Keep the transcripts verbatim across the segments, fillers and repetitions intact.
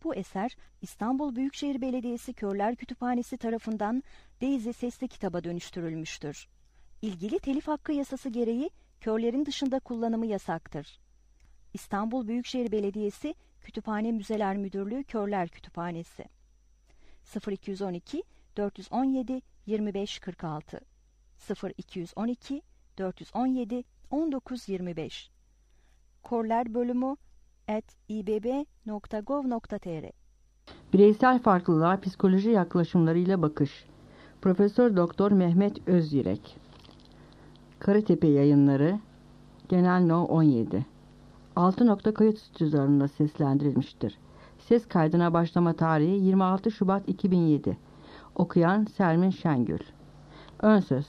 Bu eser İstanbul Büyükşehir Belediyesi Körler Kütüphanesi tarafından Daisy sesli kitaba dönüştürülmüştür. İlgili telif hakkı yasası gereği körlerin dışında kullanımı yasaktır. İstanbul Büyükşehir Belediyesi Kütüphane Müzeler Müdürlüğü Körler Kütüphanesi sıfır iki on iki dört on yedi yirmi beş kırk altı sıfır iki on iki dört on yedi on dokuz yirmi beş Körler bölümü at i b b nokta gov nokta t r Bireysel farklılığa psikoloji yaklaşımlarıyla bakış. Profesör Doktor Mehmet Özyürek. Karatepe Yayınları, Genel No on yedi. altı nokta kayıt stüdyolarında seslendirilmiştir. Ses kaydına başlama tarihi yirmi altı Şubat iki bin yedi. Okuyan Sermin Şengül. Ön söz.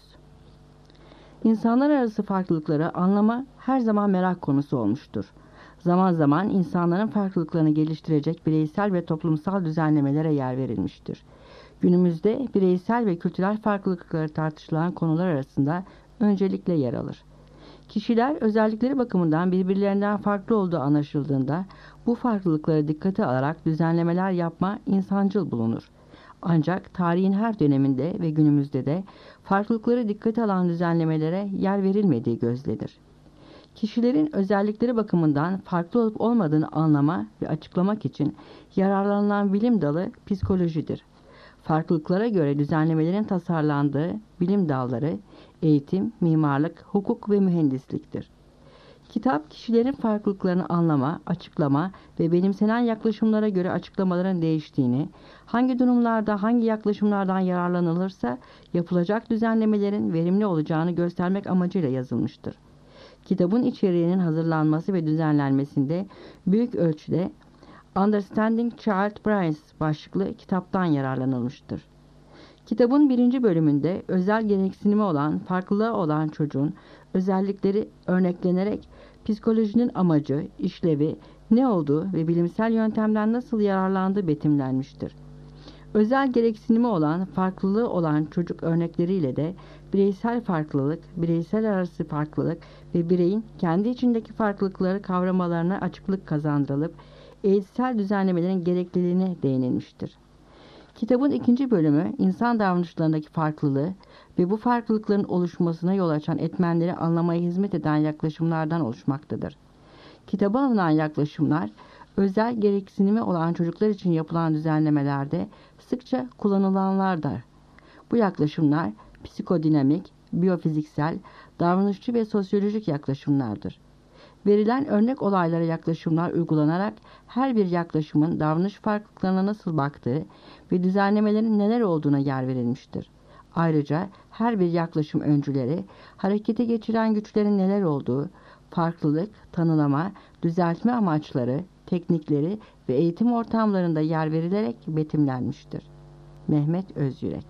İnsanlar arası farklılıkları anlama her zaman merak konusu olmuştur. Zaman zaman insanların farklılıklarını geliştirecek bireysel ve toplumsal düzenlemelere yer verilmiştir. Günümüzde bireysel ve kültürel farklılıkları tartışılan konular arasında öncelikle yer alır. Kişiler özellikleri bakımından birbirlerinden farklı olduğu anlaşıldığında bu farklılıkları dikkate alarak düzenlemeler yapma insancıl bulunur. Ancak tarihin her döneminde ve günümüzde de farklılıkları dikkate alan düzenlemelere yer verilmediği gözlenir. Kişilerin özellikleri bakımından farklı olup olmadığını anlama ve açıklamak için yararlanılan bilim dalı psikolojidir. Farklılıklara göre düzenlemelerin tasarlandığı bilim dalları eğitim, mimarlık, hukuk ve mühendisliktir. Kitap, kişilerin farklılıklarını anlama, açıklama ve benimsenen yaklaşımlara göre açıklamaların değiştiğini, hangi durumlarda hangi yaklaşımlardan yararlanılırsa yapılacak düzenlemelerin verimli olacağını göstermek amacıyla yazılmıştır. Kitabın içeriğinin hazırlanması ve düzenlenmesinde büyük ölçüde Understanding Child Brains başlıklı kitaptan yararlanılmıştır. Kitabın birinci bölümünde özel gereksinimi olan, farklılığı olan çocuğun özellikleri örneklenerek psikolojinin amacı, işlevi, ne olduğu ve bilimsel yöntemden nasıl yararlandığı betimlenmiştir. Özel gereksinimi olan, farklılığı olan çocuk örnekleriyle de bireysel farklılık, bireysel arası farklılık ve bireyin kendi içindeki farklılıkları kavramalarına açıklık kazandırılıp eğitsel düzenlemelerin gerekliliğine değinilmiştir. Kitabın ikinci bölümü insan davranışlarındaki farklılığı ve bu farklılıkların oluşmasına yol açan etmenleri anlamaya hizmet eden yaklaşımlardan oluşmaktadır. Kitaba alınan yaklaşımlar, özel gereksinimi olan çocuklar için yapılan düzenlemelerde sıkça kullanılanlardır. Bu yaklaşımlar psikodinamik, biyofiziksel, davranışçı ve sosyolojik yaklaşımlardır. Verilen örnek olaylara yaklaşımlar uygulanarak her bir yaklaşımın davranış farklılıklarına nasıl baktığı ve düzenlemelerin neler olduğuna yer verilmiştir. Ayrıca her bir yaklaşım öncüleri, harekete geçiren güçlerin neler olduğu, farklılık, tanımlama, düzeltme amaçları, teknikleri ve eğitim ortamlarında yer verilerek betimlenmiştir. Mehmet Özyürek.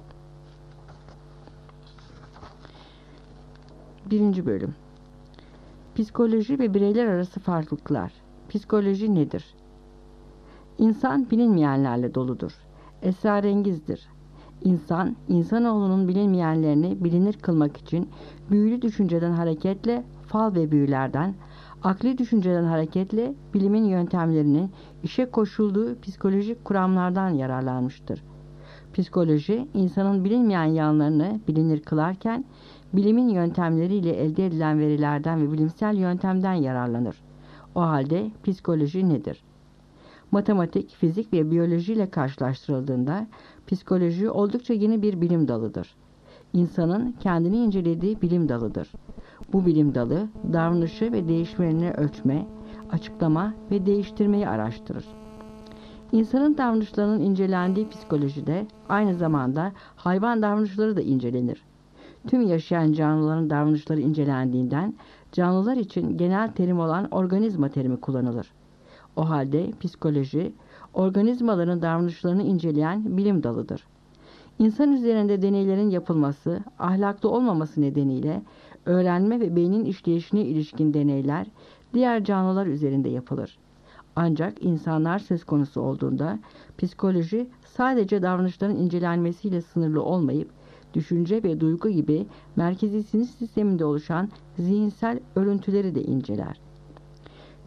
Birinci bölüm. Psikoloji ve bireyler arası farklılıklar. Psikoloji nedir? İnsan bilinmeyenlerle doludur. Esrarengizdir. İnsan, insanoğlunun bilinmeyenlerini bilinir kılmak için büyülü düşünceden hareketle fal ve büyülerden, akli düşünceden hareketle bilimin yöntemlerinin işe koşulduğu psikolojik kuramlardan yararlanmıştır. Psikoloji, insanın bilinmeyen yanlarını bilinir kılarken, bilimin yöntemleriyle elde edilen verilerden ve bilimsel yöntemden yararlanır. O halde psikoloji nedir? Matematik, fizik ve biyoloji ile karşılaştırıldığında psikoloji oldukça yeni bir bilim dalıdır. İnsanın kendini incelediği bilim dalıdır. Bu bilim dalı davranışı ve değişimlerini ölçme, açıklama ve değiştirmeyi araştırır. İnsanın davranışlarının incelendiği psikolojide aynı zamanda hayvan davranışları da incelenir. Tüm yaşayan canlıların davranışları incelendiğinden canlılar için genel terim olan organizma terimi kullanılır. O halde psikoloji, organizmaların davranışlarını inceleyen bilim dalıdır. İnsan üzerinde deneylerin yapılması, ahlaklı olmaması nedeniyle öğrenme ve beynin işleyişine ilişkin deneyler diğer canlılar üzerinde yapılır. Ancak insanlar söz konusu olduğunda psikoloji sadece davranışların incelenmesiyle sınırlı olmayıp düşünce ve duygu gibi merkezi sinir sisteminde oluşan zihinsel örüntüleri de inceler.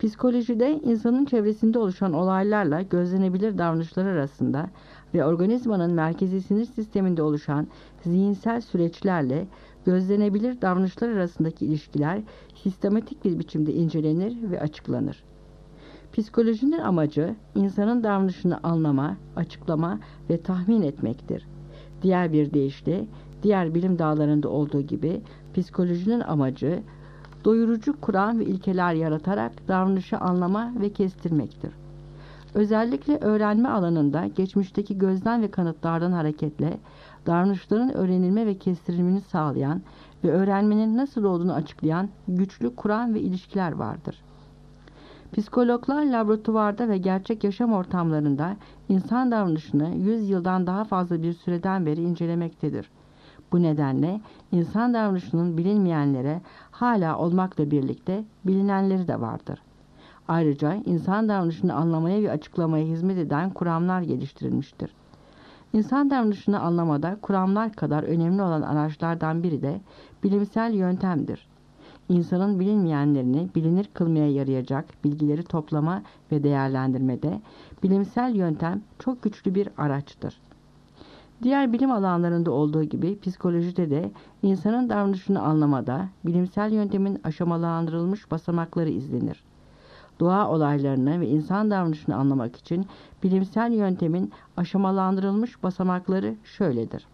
Psikolojide insanın çevresinde oluşan olaylarla gözlenebilir davranışlar arasında ve organizmanın merkezi sinir sisteminde oluşan zihinsel süreçlerle gözlenebilir davranışlar arasındaki ilişkiler sistematik bir biçimde incelenir ve açıklanır. Psikolojinin amacı insanın davranışını anlama, açıklama ve tahmin etmektir. Diğer bir deyişle, diğer bilim dallarında olduğu gibi psikolojinin amacı doyurucu kuram ve ilkeler yaratarak davranışı anlama ve kestirmektir. Özellikle öğrenme alanında geçmişteki gözlem ve kanıtlardan hareketle davranışların öğrenilme ve kestirilmesini sağlayan ve öğrenmenin nasıl olduğunu açıklayan güçlü kuram ve ilişkiler vardır. Psikologlar laboratuvarda ve gerçek yaşam ortamlarında insan davranışını yüz yıldan daha fazla bir süreden beri incelemektedir. Bu nedenle insan davranışının bilinmeyenlere hala olmakla birlikte bilinenleri de vardır. Ayrıca insan davranışını anlamaya ve açıklamaya hizmet eden kuramlar geliştirilmiştir. İnsan davranışını anlamada kuramlar kadar önemli olan araçlardan biri de bilimsel yöntemdir. İnsanın bilinmeyenlerini bilinir kılmaya yarayacak bilgileri toplama ve değerlendirmede bilimsel yöntem çok güçlü bir araçtır. Diğer bilim alanlarında olduğu gibi psikolojide de insanın davranışını anlamada bilimsel yöntemin aşamalandırılmış basamakları izlenir. Doğa olaylarını ve insan davranışını anlamak için bilimsel yöntemin aşamalandırılmış basamakları şöyledir.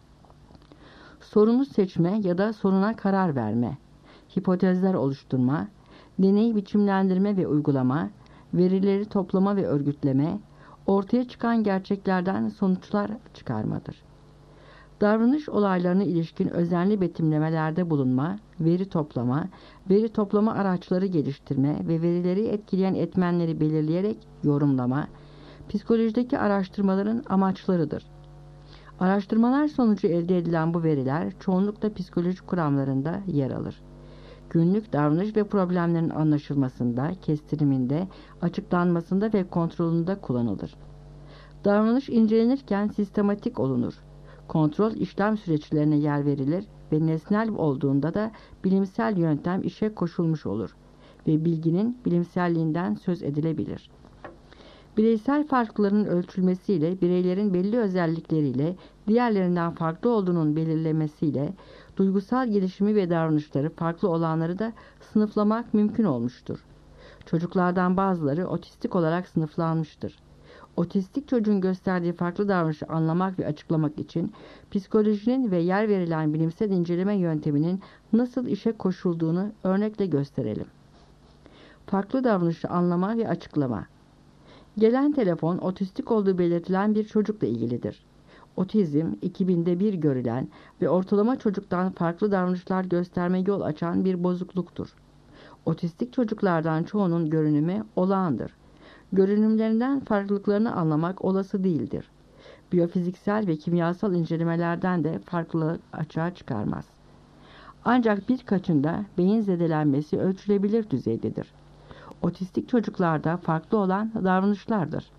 Sorunu seçme ya da soruna karar verme, hipotezler oluşturma, deney biçimlendirme ve uygulama, verileri toplama ve örgütleme, ortaya çıkan gerçeklerden sonuçlar çıkarmadır. Davranış olaylarına ilişkin özenli betimlemelerde bulunma, veri toplama, veri toplama araçları geliştirme ve verileri etkileyen etmenleri belirleyerek yorumlama, psikolojideki araştırmaların amaçlarıdır. Araştırmalar sonucu elde edilen bu veriler çoğunlukla psikoloji kuramlarında yer alır. Günlük davranış ve problemlerin anlaşılmasında, kestiriminde, açıklanmasında ve kontrolünde kullanılır. Davranış incelenirken sistematik olunur. Kontrol işlem süreçlerine yer verilir ve nesnel olduğunda da bilimsel yöntem işe koşulmuş olur ve bilginin bilimselliğinden söz edilebilir. Bireysel farkların ölçülmesiyle, bireylerin belli özellikleriyle diğerlerinden farklı olduğunun belirlemesiyle duygusal gelişimi ve davranışları farklı olanları da sınıflamak mümkün olmuştur. Çocuklardan bazıları otistik olarak sınıflanmıştır. Otistik çocuğun gösterdiği farklı davranışı anlamak ve açıklamak için psikolojinin ve yer verilen bilimsel inceleme yönteminin nasıl işe koşulduğunu örnekle gösterelim. Farklı davranışı anlama ve açıklama. Gelen telefon otistik olduğu belirtilen bir çocukla ilgilidir. Otizm, iki binde bir görülen ve ortalama çocuktan farklı davranışlar gösterme yol açan bir bozukluktur. Otistik çocuklardan çoğunun görünümü olağandır. Görünümlerinden farklılıklarını anlamak olası değildir. Biyofiziksel ve kimyasal incelemelerden de farklılık açığa çıkarmaz. Ancak birkaçında beyin zedelenmesi ölçülebilir düzeydedir. Otistik çocuklarda farklı olan davranışlardır.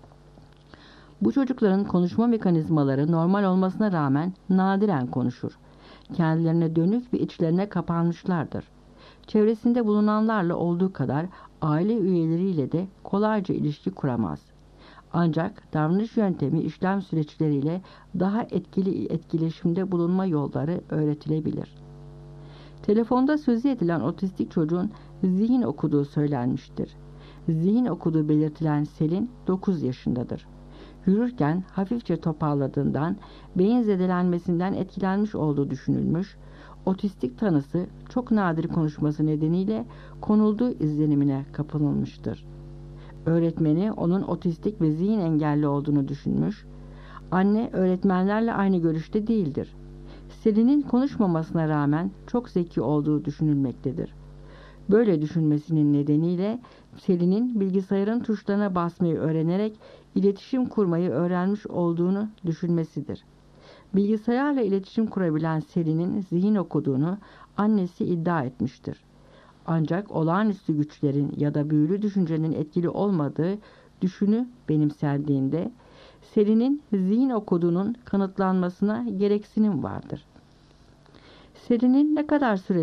Bu çocukların konuşma mekanizmaları normal olmasına rağmen nadiren konuşur. Kendilerine dönük ve içlerine kapanmışlardır. Çevresinde bulunanlarla olduğu kadar aile üyeleriyle de kolayca ilişki kuramaz. Ancak davranış yöntemi işlem süreçleriyle daha etkili etkileşimde bulunma yolları öğretilebilir. Telefonda sözü edilen otistik çocuğun zihin okuduğu söylenmiştir. Zihin okuduğu belirtilen Selin dokuz yaşındadır. Yürürken hafifçe topalladığından beyin zedelenmesinden etkilenmiş olduğu düşünülmüş, otistik tanısı çok nadir konuşması nedeniyle konulduğu izlenimine kapılmıştır. Öğretmeni onun otistik ve zihin engelli olduğunu düşünmüş, anne öğretmenlerle aynı görüşte değildir. Selin'in konuşmamasına rağmen çok zeki olduğu düşünülmektedir. Böyle düşünmesinin nedeniyle Selin'in bilgisayarın tuşlarına basmayı öğrenerek iletişim kurmayı öğrenmiş olduğunu düşünmesidir. Bilgisayarla iletişim kurabilen Selin'in zihin okuduğunu annesi iddia etmiştir. Ancak olağanüstü güçlerin ya da büyülü düşüncenin etkili olmadığı düşünü benimsendiğinde Selin'in zihin okuduğunun kanıtlanmasına gereksinim vardır. Selin'in ne kadar sürede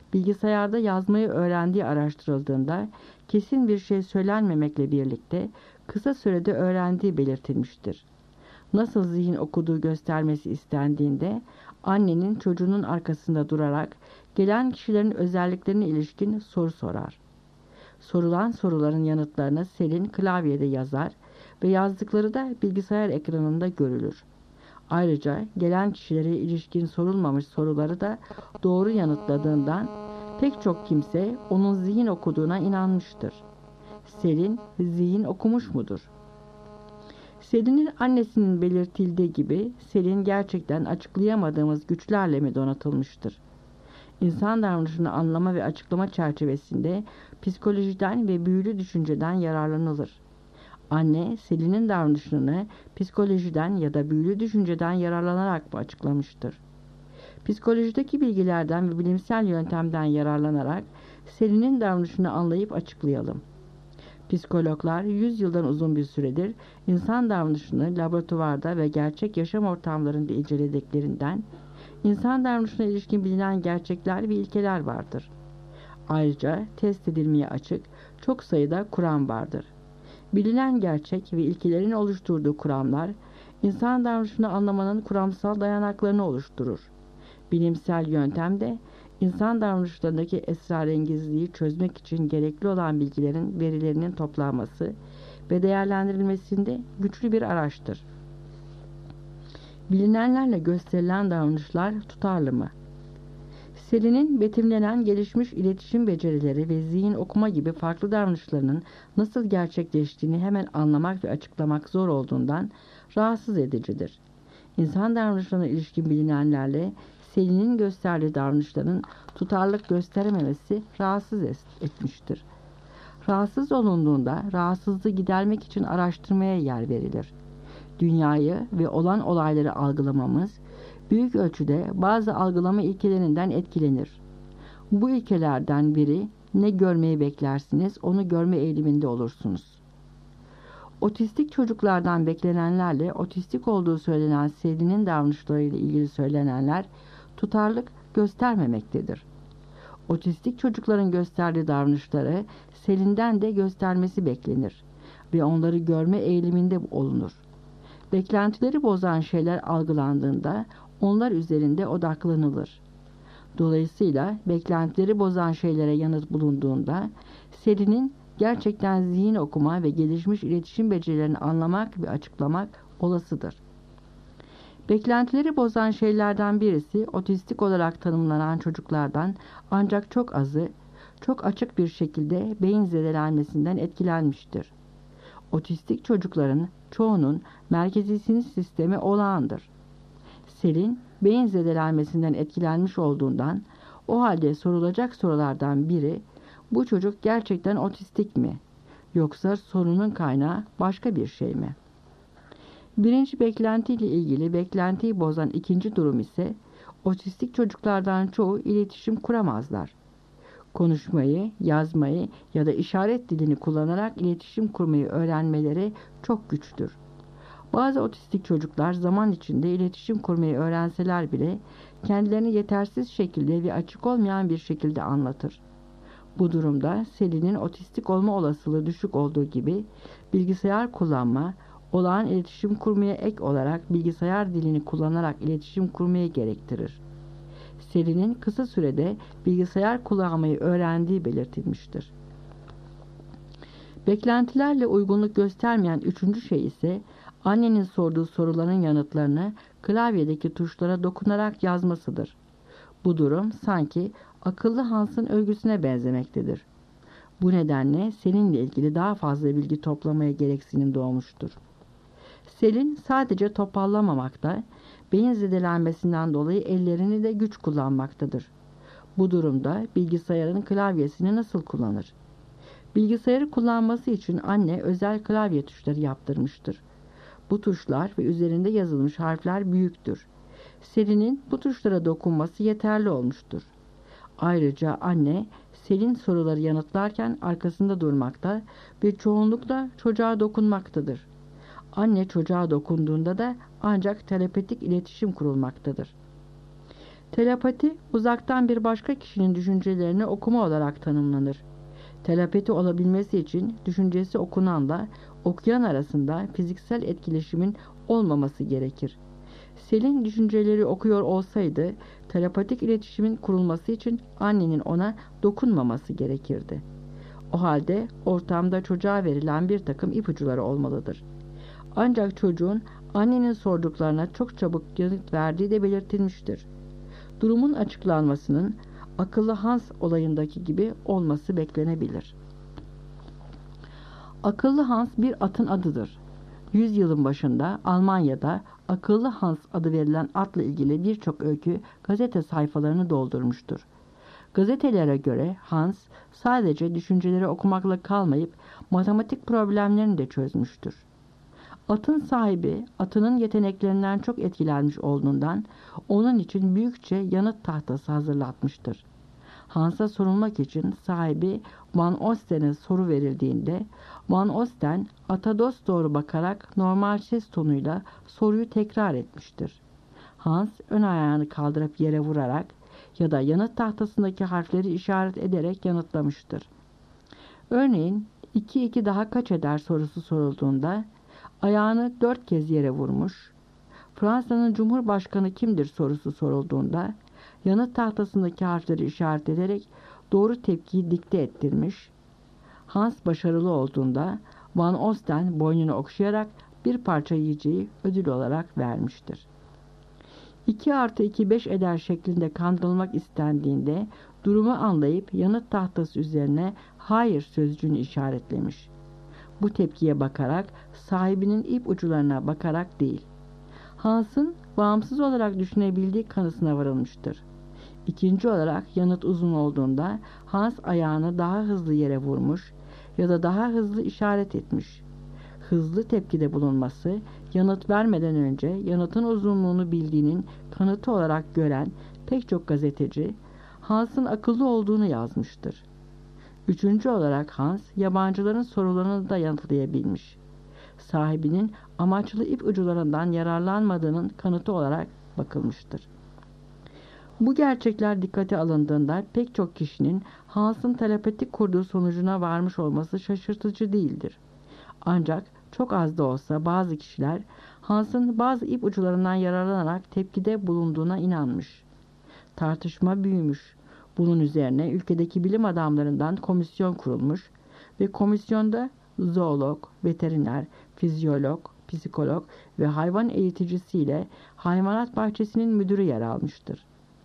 bilgisayarda yazmayı öğrendiği araştırıldığında kesin bir şey söylenmemekle birlikte kısa sürede öğrendiği belirtilmiştir. Nasıl zihin okuduğu göstermesi istendiğinde annenin çocuğunun arkasında durarak gelen kişilerin özelliklerine ilişkin soru sorar. Sorulan soruların yanıtlarını Selin klavyede yazar ve yazdıkları da bilgisayar ekranında görülür. Ayrıca gelen kişilere ilişkin sorulmamış soruları da doğru yanıtladığından pek çok kimse onun zihin okuduğuna inanmıştır. Selin zihin okumuş mudur? Selin'in annesinin belirtildiği gibi Selin gerçekten açıklayamadığımız güçlerle mi donatılmıştır? İnsan davranışını anlama ve açıklama çerçevesinde psikolojiden ve büyülü düşünceden yararlanılır. Anne, Selin'in davranışını psikolojiden ya da büyülü düşünceden yararlanarak mı açıklamıştır? Psikolojideki bilgilerden ve bilimsel yöntemden yararlanarak Selin'in davranışını anlayıp açıklayalım. Psikologlar yüz yıldan uzun bir süredir insan davranışını laboratuvarda ve gerçek yaşam ortamlarında incelediklerinden insan davranışına ilişkin bilinen gerçekler ve ilkeler vardır. Ayrıca test edilmeye açık çok sayıda kuram vardır. Bilinen gerçek ve ilkelerin oluşturduğu kuramlar, insan davranışını anlamanın kuramsal dayanaklarını oluşturur. Bilimsel yöntem de, insan davranışlarındaki esrarengizliği çözmek için gerekli olan bilgilerin verilerinin toplanması ve değerlendirilmesinde güçlü bir araçtır. Bilinenlerle gösterilen davranışlar tutarlı mı? Selin'in betimlenen gelişmiş iletişim becerileri ve zihin okuma gibi farklı davranışlarının nasıl gerçekleştiğini hemen anlamak ve açıklamak zor olduğundan rahatsız edicidir. İnsan davranışlarına ilişkin bilinenlerle Selin'in gösterdiği davranışların tutarlılık gösterememesi rahatsız etmiştir. Rahatsız olunduğunda rahatsızlığı gidermek için araştırmaya yer verilir. Dünyayı ve olan olayları algılamamız büyük ölçüde bazı algılama ilkelerinden etkilenir. Bu ilkelerden biri ne görmeyi beklersiniz onu görme eğiliminde olursunuz. Otistik çocuklardan beklenenlerle otistik olduğu söylenen Selin'in davranışlarıyla ilgili söylenenler tutarlılık göstermemektedir. Otistik çocukların gösterdiği davranışları Selin'den de göstermesi beklenir ve onları görme eğiliminde olunur. Beklentileri bozan şeyler algılandığında onlar üzerinde odaklanılır. Dolayısıyla beklentileri bozan şeylere yanıt bulunduğunda Selin'in gerçekten zihin okuma ve gelişmiş iletişim becerilerini anlamak ve açıklamak olasıdır. Beklentileri bozan şeylerden birisi otistik olarak tanımlanan çocuklardan ancak çok azı çok açık bir şekilde beyin zedelenmesinden etkilenmiştir. Otistik çocukların çoğunun merkezi sinir sistemi olağandır. Selin beyin zedelenmesinden etkilenmiş olduğundan o halde sorulacak sorulardan biri bu çocuk gerçekten otistik mi? Yoksa sorunun kaynağı başka bir şey mi? Birinci beklentiyle ilgili beklentiyi bozan ikinci durum ise otistik çocuklardan çoğu iletişim kuramazlar. Konuşmayı, yazmayı ya da işaret dilini kullanarak iletişim kurmayı öğrenmeleri çok güçtür. Bazı otistik çocuklar zaman içinde iletişim kurmayı öğrenseler bile kendilerini yetersiz şekilde ve açık olmayan bir şekilde anlatır. Bu durumda Selin'in otistik olma olasılığı düşük olduğu gibi bilgisayar kullanma, olağan iletişim kurmaya ek olarak bilgisayar dilini kullanarak iletişim kurmayı gerektirir. Selin'in kısa sürede bilgisayar kullanmayı öğrendiği belirtilmiştir. Beklentilerle uygunluk göstermeyen üçüncü şey ise annenin sorduğu soruların yanıtlarını klavyedeki tuşlara dokunarak yazmasıdır. Bu durum sanki akıllı Hans'ın övgüsüne benzemektedir. Bu nedenle Selin'le ilgili daha fazla bilgi toplamaya gereksinim doğmuştur. Selin sadece topallamamakta, beyin zedelenmesinden dolayı ellerini de güç kullanmaktadır. Bu durumda bilgisayarın klavyesini nasıl kullanır? Bilgisayarı kullanması için anne özel klavye tuşları yaptırmıştır. Bu tuşlar ve üzerinde yazılmış harfler büyüktür. Selin'in bu tuşlara dokunması yeterli olmuştur. Ayrıca anne Selin soruları yanıtlarken arkasında durmakta ve çoğunlukla çocuğa dokunmaktadır. Anne çocuğa dokunduğunda da ancak telepatik iletişim kurulmaktadır. Telepati, uzaktan bir başka kişinin düşüncelerini okuma olarak tanımlanır. Telepati olabilmesi için düşüncesi okunanla okuyan arasında fiziksel etkileşimin olmaması gerekir. Selin düşünceleri okuyor olsaydı, telepatik iletişimin kurulması için annenin ona dokunmaması gerekirdi. O halde ortamda çocuğa verilen bir takım ipuçları olmalıdır. Ancak çocuğun annenin sorduklarına çok çabuk yanıt verdiği de belirtilmiştir. Durumun açıklanmasının akıllı Hans olayındaki gibi olması beklenebilir. Akıllı Hans bir atın adıdır. Yüzyılın başında Almanya'da Akıllı Hans adı verilen atla ilgili birçok öykü gazete sayfalarını doldurmuştur. Gazetelere göre Hans sadece düşünceleri okumakla kalmayıp matematik problemlerini de çözmüştür. Atın sahibi atının yeteneklerinden çok etkilenmiş olduğundan onun için büyükçe yanıt tahtası hazırlatmıştır. Hans'a sorulmak için sahibi Van Osten'e soru verildiğinde Van Osten ata dosdoğru bakarak normal ses tonuyla soruyu tekrar etmiştir. Hans ön ayağını kaldırıp yere vurarak ya da yanıt tahtasındaki harfleri işaret ederek yanıtlamıştır. Örneğin iki iki daha kaç eder sorusu sorulduğunda ayağını dört kez yere vurmuş, Fransa'nın Cumhurbaşkanı kimdir sorusu sorulduğunda yanıt tahtasındaki harfleri işaret ederek doğru tepkiyi dikte ettirmiş. Hans başarılı olduğunda Van Osten boynunu okşayarak bir parça yiyeceği ödül olarak vermiştir. iki artı iki beş eder şeklinde kandırılmak istendiğinde durumu anlayıp yanıt tahtası üzerine hayır sözcüğünü işaretlemiş. Bu tepkiye bakarak sahibinin ip uçlarına bakarak değil, Hans'ın bağımsız olarak düşünebildiği kanısına varılmıştır. İkinci olarak yanıt uzun olduğunda Hans ayağını daha hızlı yere vurmuş ya da daha hızlı işaret etmiş. Hızlı tepkide bulunması, yanıt vermeden önce yanıtın uzunluğunu bildiğinin kanıtı olarak gören pek çok gazeteci, Hans'ın akıllı olduğunu yazmıştır. Üçüncü olarak Hans, yabancıların sorularını da yanıtlayabilmiş. Sahibinin amaçlı ipuçlarından yararlanmadığının kanıtı olarak bakılmıştır. Bu gerçekler dikkate alındığında pek çok kişinin Hans'ın telepatik kurduğu sonucuna varmış olması şaşırtıcı değildir. Ancak çok az da olsa bazı kişiler Hans'ın bazı ipuçlarından yararlanarak tepkide bulunduğuna inanmış. Tartışma büyümüş. Bunun üzerine ülkedeki bilim adamlarından komisyon kurulmuş ve komisyonda zoolog, veteriner, fizyolog, psikolog ve hayvan eğiticisiyle hayvanat bahçesinin müdürü yer almıştır.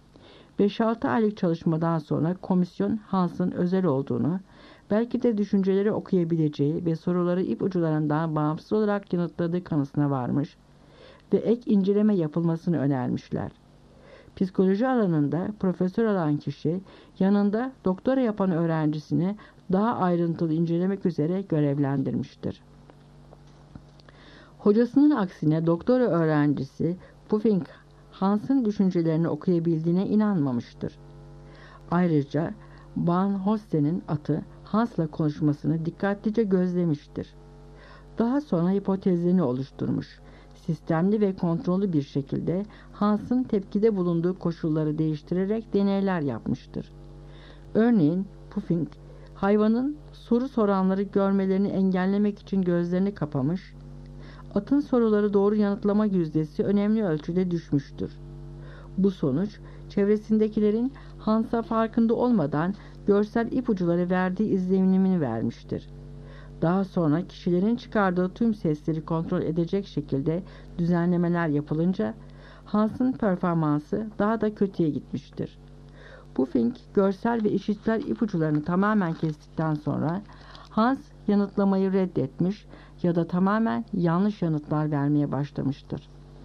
beş altı aylık çalışmadan sonra komisyon Hans'ın özel olduğunu, belki de düşünceleri okuyabileceği ve soruları ipuçlarından bağımsız olarak yanıtladığı kanısına varmış ve ek inceleme yapılmasını önermişler. Psikoloji alanında profesör olan kişi yanında doktora yapan öğrencisini daha ayrıntılı incelemek üzere görevlendirmiştir. Hocasının aksine doktora öğrencisi Puffing Hans'ın düşüncelerini okuyabildiğine inanmamıştır. Ayrıca Van Hosten'in atı Hans'la konuşmasını dikkatlice gözlemiştir. Daha sonra hipotezlerini oluşturmuş. Sistemli ve kontrollü bir şekilde Hans'ın tepkide bulunduğu koşulları değiştirerek deneyler yapmıştır. Örneğin Puffing, hayvanın soru soranları görmelerini engellemek için gözlerini kapamış, atın soruları doğru yanıtlama yüzdesi önemli ölçüde düşmüştür. Bu sonuç, çevresindekilerin Hans'a farkında olmadan görsel ipuçları verdiği izlenimini vermiştir. Daha sonra kişilerin çıkardığı tüm sesleri kontrol edecek şekilde düzenlemeler yapılınca Hans'ın performansı daha da kötüye gitmiştir. Puffing, görsel ve işitsel ipuçlarını tamamen kestikten sonra Hans yanıtlamayı reddetmiş ya da tamamen yanlış yanıtlar vermeye başlamıştır.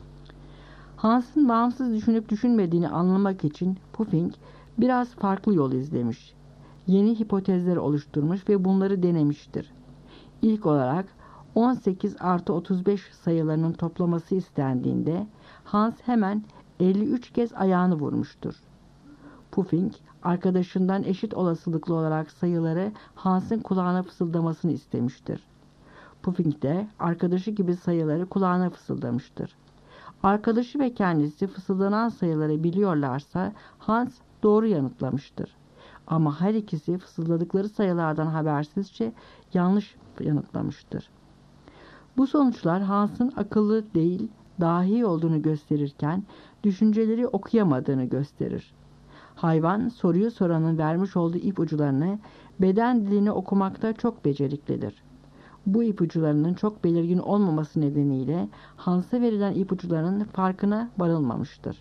Hans'ın bağımsız düşünüp düşünmediğini anlamak için Puffing biraz farklı yol izlemiş. Yeni hipotezler oluşturmuş ve bunları denemiştir. İlk olarak on sekiz artı otuz beş sayılarının toplaması istendiğinde Hans hemen elli üç kez ayağını vurmuştur. Puffing, arkadaşından eşit olasılıklı olarak sayıları Hans'ın kulağına fısıldamasını istemiştir. Puffing de arkadaşı gibi sayıları kulağına fısıldamıştır. Arkadaşı ve kendisi fısıldanan sayıları biliyorlarsa Hans doğru yanıtlamıştır. Ama her ikisi fısıldadıkları sayılardan habersizce yanlış yanıtlamıştır. Bu sonuçlar Hans'ın akıllı değil, dahi olduğunu gösterirken düşünceleri okuyamadığını gösterir. Hayvan soruyu soranın vermiş olduğu ipuçlarını, beden dilini okumakta çok beceriklidir. Bu ipuçlarının çok belirgin olmaması nedeniyle Hans'a verilen ipuçlarının farkına varılmamıştır.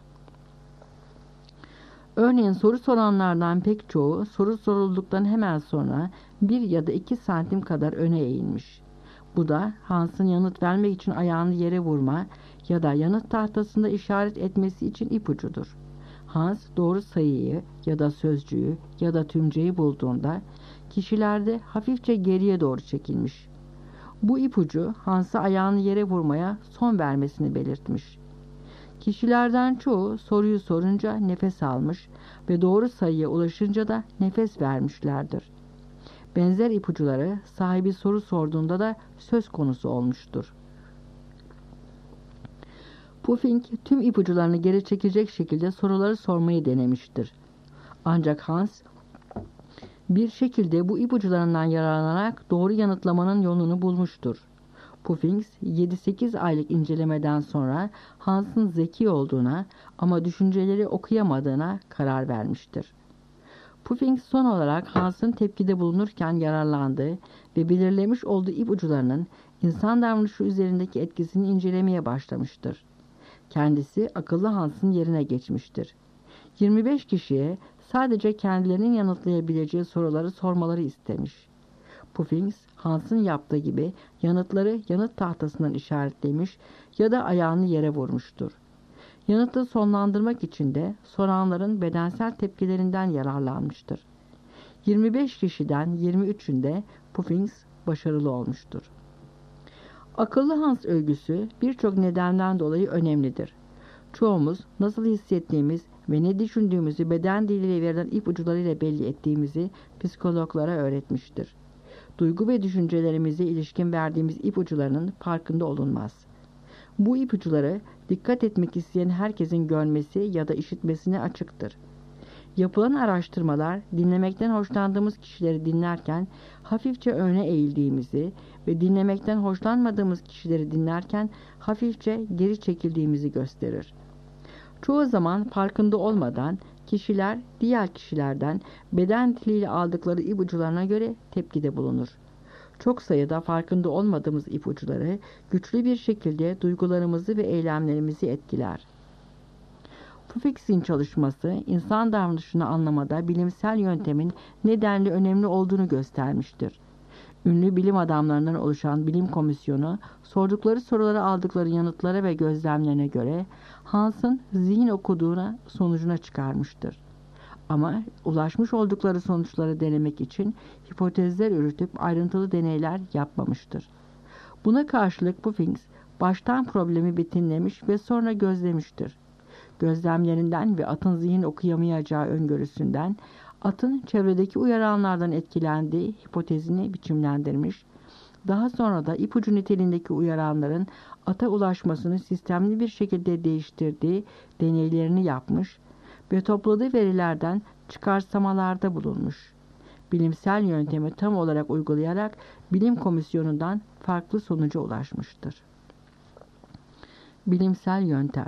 Örneğin soru soranlardan pek çoğu soru sorulduktan hemen sonra bir ya da iki santim kadar öne eğilmiş. Bu da Hans'ın yanıt vermek için ayağını yere vurma ya da yanıt tahtasında işaret etmesi için ipucudur. Hans doğru sayıyı ya da sözcüğü ya da tümceyi bulduğunda kişilerde hafifçe geriye doğru çekilmiş. Bu ipucu Hans'a ayağını yere vurmaya son vermesini belirtmiş. Kişilerden çoğu soruyu sorunca nefes almış ve doğru sayıya ulaşınca da nefes vermişlerdir. Benzer ipuçları sahibi soru sorduğunda da söz konusu olmuştur. Puffing tüm ipuçlarını geri çekecek şekilde soruları sormayı denemiştir. Ancak Hans bir şekilde bu ipuçlarından yararlanarak doğru yanıtlamanın yolunu bulmuştur. Puffing yedi sekiz aylık incelemeden sonra Hans'ın zeki olduğuna ama düşünceleri okuyamadığına karar vermiştir. Puffing son olarak Hans'ın tepkide bulunurken yararlandığı ve belirlemiş olduğu ipuçlarının insan davranışı üzerindeki etkisini incelemeye başlamıştır. Kendisi akıllı Hans'ın yerine geçmiştir. yirmi beş kişiye sadece kendilerinin yanıtlayabileceği soruları sormaları istemiş. Puffing, Hans'ın yaptığı gibi yanıtları yanıt tahtasından işaretlemiş ya da ayağını yere vurmuştur. Yanıtı sonlandırmak için de soranların bedensel tepkilerinden yararlanmıştır. yirmi beş kişiden yirmi üçünde Puffing başarılı olmuştur. Akıllı Hans övgüsü birçok nedenden dolayı önemlidir. Çoğumuz nasıl hissettiğimiz ve ne düşündüğümüzü beden diliyle verilen ipuçlarıyla belli ettiğimizi psikologlara öğretmiştir. Duygu ve düşüncelerimize ilişkin verdiğimiz ipuçlarının farkında olunmaz. Bu ipuçları dikkat etmek isteyen herkesin görmesi ya da işitmesine açıktır. Yapılan araştırmalar dinlemekten hoşlandığımız kişileri dinlerken hafifçe öne eğildiğimizi ve dinlemekten hoşlanmadığımız kişileri dinlerken hafifçe geri çekildiğimizi gösterir. Çoğu zaman farkında olmadan kişiler diğer kişilerden beden diliyle aldıkları ipuçlarına göre tepkide bulunur. Çok sayıda farkında olmadığımız ipuçları güçlü bir şekilde duygularımızı ve eylemlerimizi etkiler. Puffing'in çalışması insan davranışını anlamada bilimsel yöntemin nedenli önemli olduğunu göstermiştir. Ünlü bilim adamlarından oluşan bilim komisyonu sordukları sorulara aldıkları yanıtlara ve gözlemlerine göre Hans'ın zihin okuduğuna sonucuna çıkarmıştır. Ama ulaşmış oldukları sonuçları denemek için hipotezler üretip ayrıntılı deneyler yapmamıştır. Buna karşılık Puffing baştan problemi betimlemiş ve sonra gözlemiştir. Gözlemlerinden ve atın zihin okuyamayacağı öngörüsünden atın çevredeki uyaranlardan etkilendiği hipotezini biçimlendirmiş, daha sonra da ipucu niteliğindeki uyaranların ata ulaşmasını sistemli bir şekilde değiştirdiği deneylerini yapmış ve topladığı verilerden çıkarsamalarda bulunmuş. Bilimsel yöntemi tam olarak uygulayarak bilim komisyonundan farklı sonuca ulaşmıştır. Bilimsel yöntem.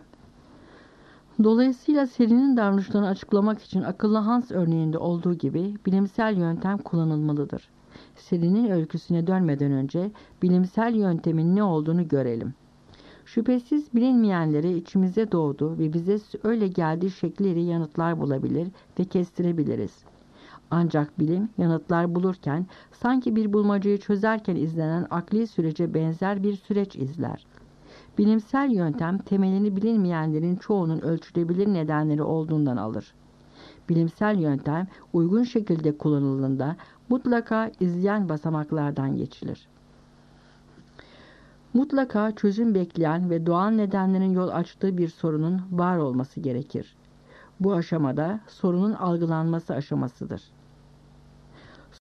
Dolayısıyla serinin davranışlarını açıklamak için akıllı Hans örneğinde olduğu gibi bilimsel yöntem kullanılmalıdır. Serinin öyküsüne dönmeden önce bilimsel yöntemin ne olduğunu görelim. Şüphesiz bilinmeyenleri içimize doğdu ve bize öyle geldiği şekliyle yanıtlar bulabilir ve kestirebiliriz. Ancak bilim yanıtlar bulurken sanki bir bulmacayı çözerken izlenen akli sürece benzer bir süreç izler. Bilimsel yöntem temelini bilinmeyenlerin çoğunun ölçülebilir nedenleri olduğundan alır. Bilimsel yöntem uygun şekilde kullanıldığında mutlaka izleyen basamaklardan geçilir. Mutlaka çözüm bekleyen ve doğal nedenlerin yol açtığı bir sorunun var olması gerekir. Bu aşamada sorunun algılanması aşamasıdır.